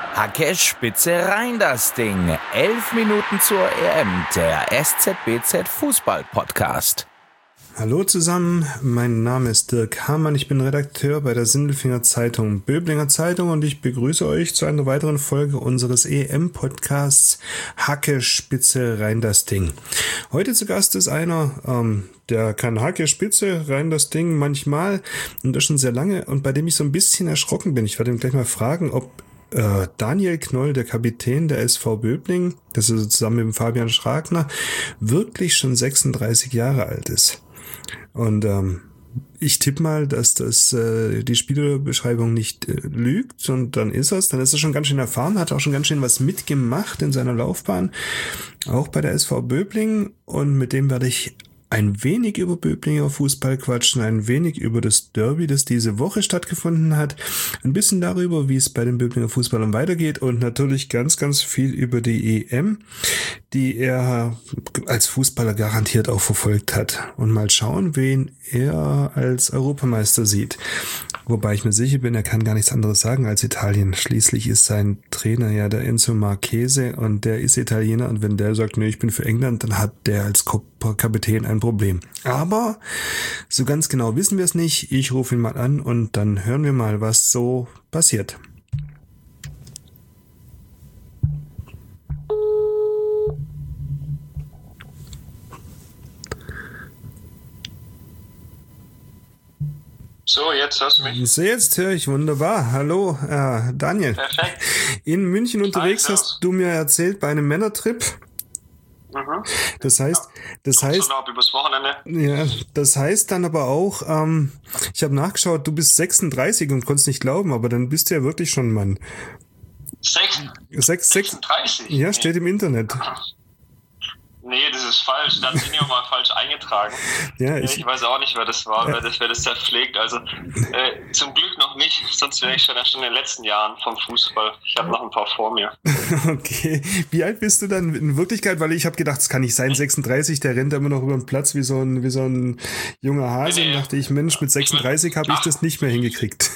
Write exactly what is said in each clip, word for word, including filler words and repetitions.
Hacke, Spitze, rein das Ding. Elf Minuten zur E M, der S Z B Z Fußball-Podcast. Hallo zusammen, mein Name ist Dirk Hamann, ich bin Redakteur bei der Sindelfinger Zeitung Böblinger Zeitung und ich begrüße euch zu einer weiteren Folge unseres E M-Podcasts Hacke, Spitze, rein das Ding. Heute zu Gast ist einer, ähm, der kann Hacke, Spitze, rein das Ding manchmal und das schon sehr lange und bei dem ich so ein bisschen erschrocken bin. Ich werde ihn gleich mal fragen, ob äh, Daniel Knoll, der Kapitän der S V Böbling, das ist zusammen mit dem Fabian Schragner, wirklich schon sechsunddreißig Jahre alt ist. Und ähm, ich tippe mal, dass das äh, die Spielerbeschreibung nicht äh, lügt und dann ist es. Dann ist er schon ganz schön erfahren, hat auch schon ganz schön was mitgemacht in seiner Laufbahn, auch bei der S V Böbling. Und mit dem werde ich ein wenig über Böblinger Fußball quatschen, ein wenig über das Derby, das diese Woche stattgefunden hat, ein bisschen darüber, wie es bei den Böblinger Fußballern weitergeht und natürlich ganz, ganz viel über die E M, die er als Fußballer garantiert auch verfolgt hat. Und mal schauen, wen er als Europameister sieht. Wobei ich mir sicher bin, er kann gar nichts anderes sagen als Italien. Schließlich ist sein Trainer ja der Enzo Marchese und der ist Italiener. Und wenn der sagt, nee, ich bin für England, dann hat der als Kapitän ein Problem. Aber so ganz genau wissen wir es nicht. Ich rufe ihn mal an und dann hören wir mal, was so passiert. So, jetzt hörst du mich. So, jetzt höre ich wunderbar. Hallo, äh, Daniel. Perfekt. In München unterwegs Hi, hast du mir erzählt bei einem Männertrip. Mhm. Das heißt, das Kommt heißt, schon ab übers Wochenende. ja, das heißt dann aber auch, ähm, ich habe nachgeschaut, du bist sechsunddreißig und konntest nicht glauben, aber dann bist du ja wirklich schon ein Mann. Sechs, Sechs, sechs, sechsunddreißig? ja, steht im Internet. Nee, das ist falsch. Da hat sich mal falsch eingetragen. Ja, ich, ich, ich weiß auch nicht, wer das war, wer das, wer das da pflegt. Also äh, zum Glück noch nicht, sonst wäre ich schon, schon in den letzten Jahren vom Fußball. Ich habe noch ein paar vor mir. okay. Wie alt bist du dann in Wirklichkeit? Weil ich habe gedacht, es kann nicht sein, sechsunddreißig, der rennt immer noch über den Platz wie so ein, wie so ein junger Hase. Nee, nee. Und dachte ich, Mensch, mit sechsunddreißig habe ich das nicht mehr hingekriegt.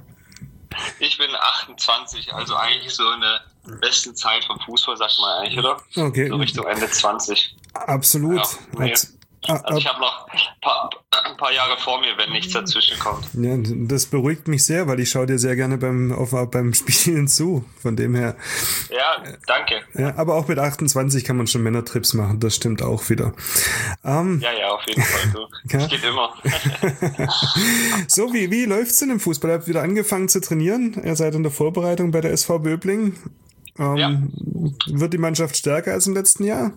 Ich bin achtundzwanzig, also eigentlich so in der besten Zeit vom Fußball, sagt man eigentlich, oder? Okay. So Richtung Ende zwanzig. Absolut. Ja, nee. Hat- Also ich habe noch ein paar, ein paar Jahre vor mir, wenn nichts dazwischen kommt. Ja, das beruhigt mich sehr, weil ich schaue dir sehr gerne beim, auf, beim Spielen zu. Von dem her. Ja, danke. Ja, aber auch mit achtundzwanzig kann man schon Männertrips machen. Das stimmt auch wieder. Ähm, Ja, ja, auf jeden Fall. Du. Ja. Das geht immer. so, wie, wie läuft's denn im Fußball? Ihr habt wieder angefangen zu trainieren. Ihr seid in der Vorbereitung bei der S V Böbling. Ähm, Ja. Wird die Mannschaft stärker als im letzten Jahr?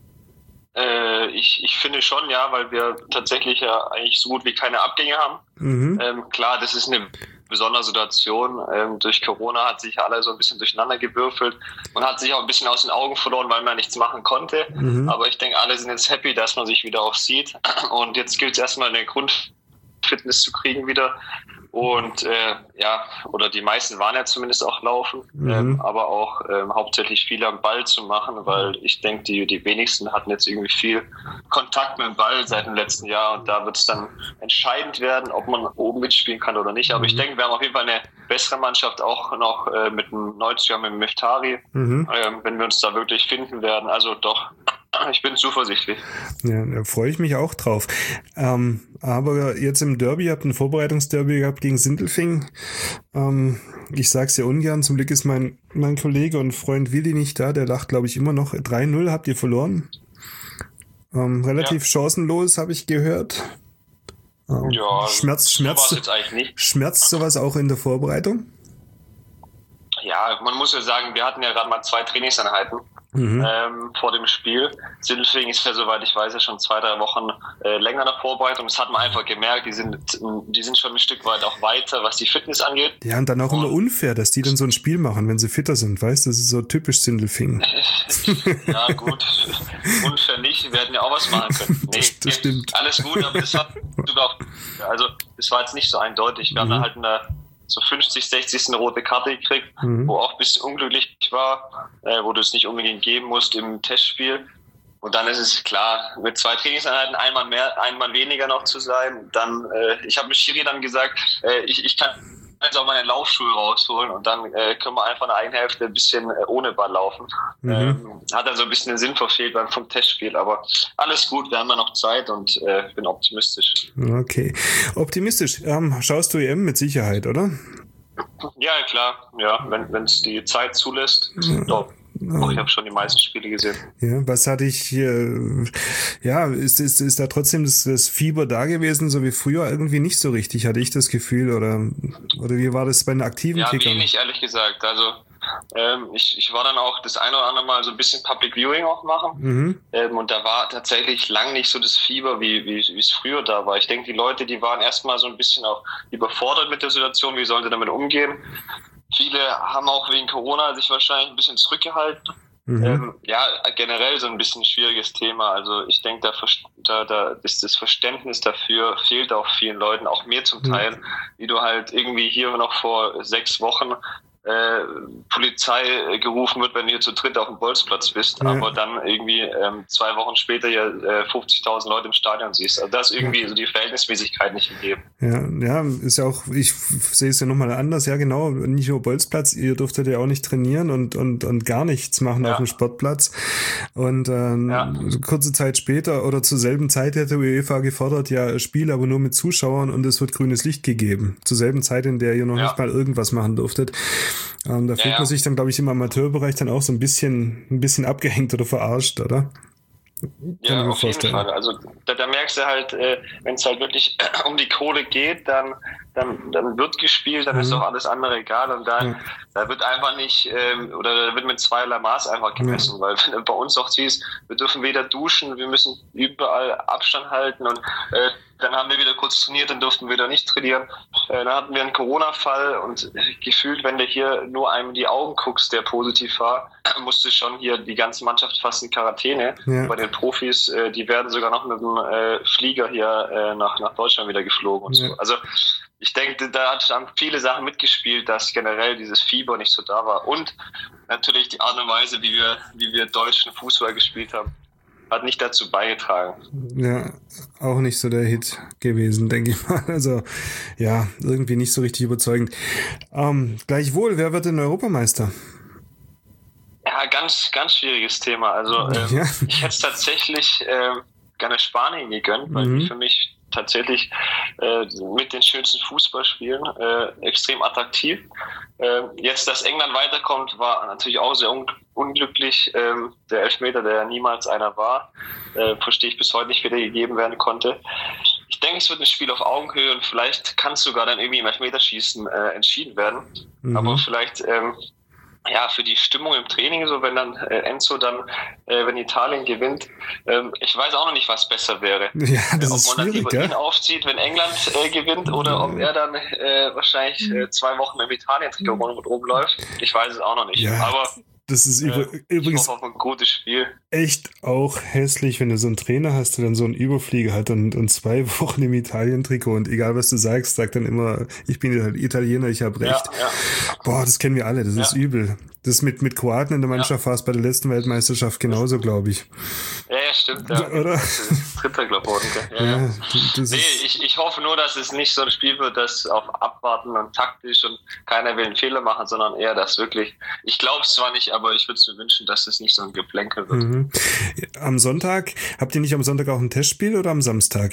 Äh, ich, ich finde schon, ja, weil wir tatsächlich ja eigentlich so gut wie keine Abgänge haben. Mhm. Ähm, klar, das ist eine besondere Situation. Ähm, durch Corona hat sich alle so ein bisschen durcheinander gewürfelt. Man hat sich auch ein bisschen aus den Augen verloren, weil man nichts machen konnte. Mhm. Aber ich denke, alle sind jetzt happy, dass man sich wieder auch sieht. Und jetzt gilt es erstmal eine Grundfitness zu kriegen wieder. Und äh, ja, oder die meisten waren ja zumindest auch laufen, Mhm. ähm, aber auch ähm, hauptsächlich viel am Ball zu machen, weil ich denke, die, die wenigsten hatten jetzt irgendwie viel Kontakt mit dem Ball seit dem letzten Jahr und da wird es dann entscheidend werden, ob man oben mitspielen kann oder nicht. Aber Mhm. ich denke, wir haben auf jeden Fall eine bessere Mannschaft, auch noch äh, mit dem Neuzugang, mit dem Meftari, Mhm. ähm, wenn wir uns da wirklich finden werden. Also doch, ich bin zuversichtlich. Ja, da freue ich mich auch drauf. Ähm, aber jetzt im Derby, ihr habt ein Vorbereitungsderby gehabt gegen Sindelfing. Ähm, ich sag's ja ungern, zum Glück ist mein, mein Kollege und Freund Willi nicht da, der lacht, glaube ich, immer noch. drei null habt ihr verloren. Ähm, relativ Ja. chancenlos, habe ich gehört. Ähm, Ja, Schmerz, so war's schmerzt, jetzt eigentlich nicht. schmerzt sowas auch in der Vorbereitung? Ja, man muss ja sagen, wir hatten ja gerade mal zwei Trainingseinheiten. Mhm. Ähm, vor dem Spiel. Sindelfing ist ja, soweit ich weiß, ja schon zwei, drei Wochen äh, länger in der Vorbereitung. Das hat man einfach gemerkt, die sind, die sind schon ein Stück weit auch weiter, was die Fitness angeht. Ja, und dann auch immer unfair, dass die dann so ein Spiel machen, wenn sie fitter sind, weißt du? Das ist so typisch Sindelfing. Ja, gut, unfair nicht, wir hätten ja auch was machen können. Nee, Das- das stimmt. Alles gut, aber das hat sogar auch, also das war jetzt nicht so eindeutig. Wir haben dann halt in der so fünfzig, sechzig eine rote Karte gekriegt, Mhm. wo auch ein bisschen unglücklich war, äh, wo du es nicht unbedingt geben musst im Testspiel. Und dann ist es klar, mit zwei Trainingseinheiten, einmal mehr, einmal weniger noch zu sein. Dann, äh, ich habe mit Schiri dann gesagt, äh, ich, ich kann jetzt auch meine Laufschuhe rausholen und dann äh, können wir einfach eine Eigenhälfte ein bisschen äh, ohne Ball laufen. Mhm. Ähm, hat also ein bisschen den Sinn verfehlt beim Testspiel, aber alles gut, wir haben ja noch Zeit und äh, bin optimistisch. Okay, optimistisch. Ähm, schaust du E M mit Sicherheit, oder? Ja, klar, ja, wenn es die Zeit zulässt, ja. Doch. Oh, ich habe schon die meisten Spiele gesehen. Ja, was hatte ich hier? Ja, ist, ist, ist da trotzdem das, das Fieber da gewesen, so wie früher? Irgendwie nicht so richtig, hatte ich das Gefühl. Oder, oder wie war das bei den aktiven ja, Kickern? Ja, wenig, ehrlich gesagt. Also ähm, ich, ich war dann auch das eine oder andere Mal so ein bisschen Public Viewing auch machen. Mhm. Ähm, und da war tatsächlich lang nicht so das Fieber, wie wie wie es früher da war. Ich denke, die Leute, die waren erstmal so ein bisschen auch überfordert mit der Situation. Wie sollen sie damit umgehen? Viele haben auch wegen Corona sich wahrscheinlich ein bisschen zurückgehalten. Mhm. Ähm, ja, generell so ein bisschen ein schwieriges Thema. Also ich denke, da, da, da ist das Verständnis dafür fehlt auch vielen Leuten, auch mir zum Teil, mhm. wie du halt irgendwie hier noch vor sechs Wochen äh, Polizei gerufen wird, wenn du hier zu dritt auf dem Bolzplatz bist, ja. aber dann irgendwie ähm, zwei Wochen später hier äh, fünfzigtausend Leute im Stadion siehst. Also da ist irgendwie ja. so die Verhältnismäßigkeit nicht gegeben. Ja, ja, ist ja auch, ich sehe es ja nochmal anders, ja genau, nicht nur Bolzplatz, ihr durftet ja auch nicht trainieren und und und gar nichts machen ja. auf dem Sportplatz. Und ähm, ja. kurze Zeit später oder zur selben Zeit hätte UEFA gefordert, ja, Spiel aber nur mit Zuschauern und es wird grünes Licht gegeben. Zur selben Zeit, in der ihr noch ja. nicht mal irgendwas machen durftet. Ähm, da fühlt ja, ja. man sich dann, glaube ich, im Amateurbereich dann auch so ein bisschen, ein bisschen abgehängt oder verarscht, oder? Kann ja, auf vorstellen. jeden Fall. Also da, da merkst du halt, äh, wenn es halt wirklich um die Kohle geht, dann, dann, dann wird gespielt, dann mhm. ist auch alles andere egal und dann, ja. da wird einfach nicht, ähm, oder da wird mit zweierlei Maß einfach gemessen, ja. weil wenn du bei uns auch siehst, wir dürfen weder duschen, wir müssen überall Abstand halten und äh, dann haben wir wieder kurz trainiert, dann durften wir wieder nicht trainieren. Äh, dann hatten wir einen Corona-Fall und gefühlt, wenn du hier nur einem in die Augen guckst, der positiv war, musste schon hier die ganze Mannschaft fast in Quarantäne. Ja. Bei den Profis, äh, die werden sogar noch mit dem äh, Flieger hier äh, nach, nach Deutschland wieder geflogen und ja. so. Also ich denke, da haben viele Sachen mitgespielt, dass generell dieses Fieber nicht so da war. Und natürlich die Art und Weise, wie wir, wie wir deutschen Fußball gespielt haben, hat nicht dazu beigetragen. Ja, auch nicht so der Hit gewesen, denke ich mal. Also ja, irgendwie nicht so richtig überzeugend. Ähm, gleichwohl, wer wird denn Europameister? Ja, ganz, ganz schwieriges Thema. Also ähm, ja. ich hätte es tatsächlich äh, gerne Spanien gegönnt, weil mhm. die für mich tatsächlich äh, mit den schönsten Fußballspielen äh, extrem attraktiv. Äh, jetzt, dass England weiterkommt, war natürlich auch sehr un- unglücklich. Ähm, der Elfmeter, der niemals einer war, äh, verstehe ich bis heute nicht, wie der gegeben werden konnte. Ich denke, es wird ein Spiel auf Augenhöhe und vielleicht kann es sogar dann irgendwie im Elfmeterschießen äh, entschieden werden. Mhm. Aber vielleicht ähm, ja, für die Stimmung im Training, so wenn dann äh, Enzo dann, äh, wenn Italien gewinnt, ähm, ich weiß auch noch nicht, was besser wäre. Ja, das ob ist man dann lieber gell? ihn aufzieht, wenn England äh, gewinnt, oder ja. ob er dann äh, wahrscheinlich äh, zwei Wochen im Italien-Trikot rum, rumläuft. Ich weiß es auch noch nicht. Ja. Aber das ist über, äh, übrigens auf ein gutes Spiel. Echt auch hässlich, wenn du so einen Trainer hast, der dann so einen Überflieger hat und, und zwei Wochen im Italien-Trikot und egal was du sagst, sagt dann immer, ich bin Italiener, ich habe recht. Ja, ja. Boah, das kennen wir alle, das ja. ist übel. Das mit, mit Kroaten in der Mannschaft ja. war es bei der letzten Weltmeisterschaft genauso, glaube ich. Ja, ja, stimmt. Ja. Oder? Das ist dritter, glaube ich. Ja, ja. ja das nee, ist ich, ich hoffe nur, dass es nicht so ein Spiel wird, das auf Abwarten und taktisch und keiner will einen Fehler machen, sondern eher das wirklich, ich glaube es zwar nicht, aber ich würde es mir wünschen, dass es nicht so ein Geplänkel wird. Mhm. Am Sonntag, habt ihr nicht am Sonntag auch ein Testspiel oder am Samstag?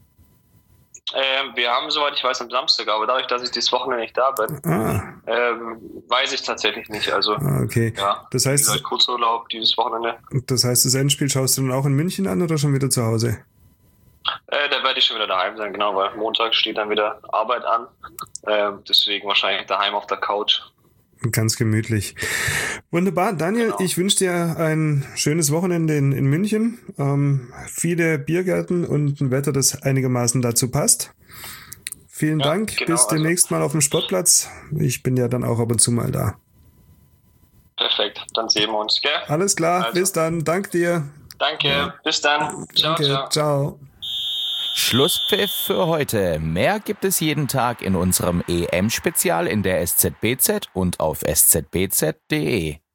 Ähm, wir haben, soweit ich weiß, am Samstag, aber dadurch, dass ich dieses Wochenende nicht da bin, ah. ähm, weiß ich tatsächlich nicht. Also, ah, okay. ja, das heißt, wie gesagt, Kurzurlaub dieses Wochenende. Das heißt, das Endspiel schaust du dann auch in München an oder schon wieder zu Hause? Äh, da werde ich schon wieder daheim sein, genau, weil Montag steht dann wieder Arbeit an. Äh, deswegen wahrscheinlich daheim auf der Couch. Ganz gemütlich. Wunderbar. Daniel, genau. Ich wünsche dir ein schönes Wochenende in, in München. Ähm, viele Biergärten und ein Wetter, das einigermaßen dazu passt. Vielen ja, Dank. Genau, Bis demnächst also. mal auf dem Sportplatz. Ich bin ja dann auch ab und zu mal da. Perfekt. Dann sehen wir uns, gell? Alles klar. Also. Bis dann. Dank dir. Danke. Ja. Bis dann. Ciao, Danke. ciao. Ciao. Schlusspfiff für heute. Mehr gibt es jeden Tag in unserem E M-Spezial in der S Z B Z und auf s z b z punkt d e.